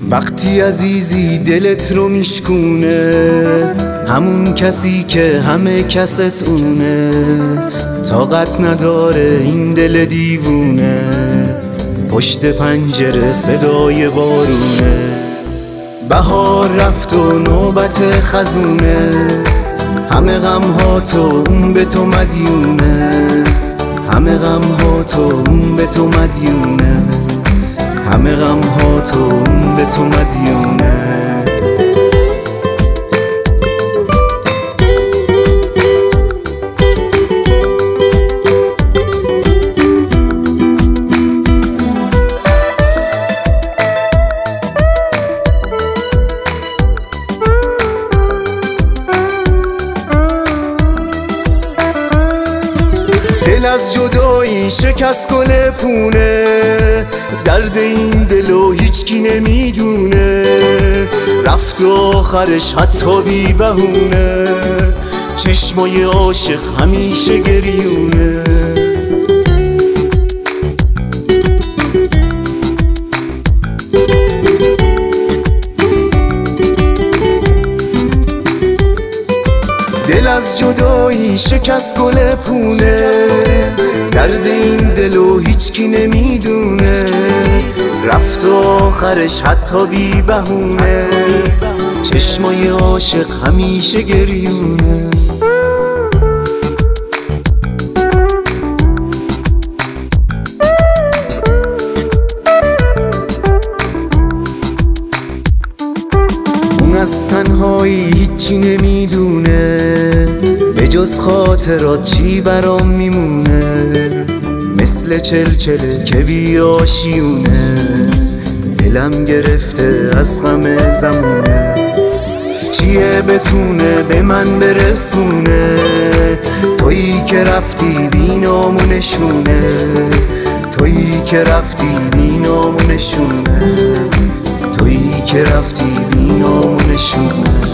وقتی عزیزی دلت رو میشکونه، همون کسی که همه کست اونه، طاقت نداره این دل دیوونه، پشت پنجره صدای بارونه. بهار رفت و نوبت خزونه، همه غم ها تو اون به تو مدیونه، همه غم ها تو اون به تو مدیونه، همه غم ها تو اون به تو مدیونه. دل از جدایی شکست گل پونه، درد این دلو هیچکی نمیدونه، رفت و آخرش حتی بی بهونه، چشمای عاشق همیشه گریونه. دل از جدایی شکست گل پونه، درد این دلو هیچکی نمیدونه، رفت و آخرش حتی بی بهونه، چشمای عاشق همیشه گریونه. اون از تنهایی هیچی نمیدونه، به جز خاطرات چی برام میمونه، مثل چلچله که بی آشیونه، دلم گرفته از غم زمونه. چیه بتونه به من برسونه، تویی که رفتی بی نامونشونه، تویی که رفتی بی نامونشونه، تویی که رفتی بی نامونشونه.